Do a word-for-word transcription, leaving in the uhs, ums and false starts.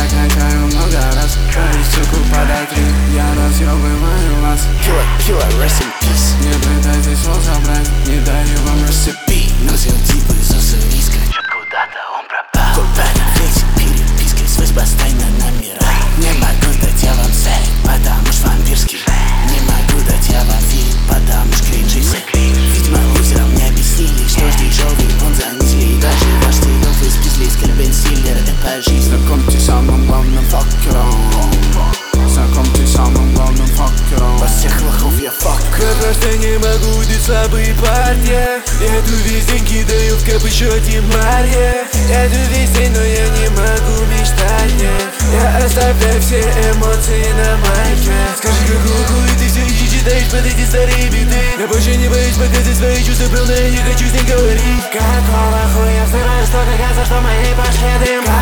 кончаю много раз. Твою суку подотри, я разъебываю вас. Killer, killer, rest in peace. Не пытайтесь его забрать, не даю вам рецепи. Носил типа из Уссурийска, куда-то он пропал. Куда-то весь перепиской, связь постоянно номера. Не могу дать я вам сайт, потому что вампирский. Не могу дать я вам вид, потому что кринжится. Видимо, лузерам не объяснили, что здесь желтый тон занизили. И даже ваш стилов вы спиздили, скребен стиллер, это по жизни. Знакомьтесь с самым главным факером. Знакомьтесь с самым главным факером. Во всех лохов я фак. Потому что не могу быть слабой партия. Я иду весь день, кидаю в кэп еще Тим Марья. Я иду весь день, но я не могу мечтать, нет. Я оставляю все эмоции на майке. Скажи, какую хуй ты все еще читаешь под эти старые биты. Я больше не боюсь показать свои чувства, полно я не хочу с ней говорить. Какого хуя взрываю, что кажется, что мои башки дым.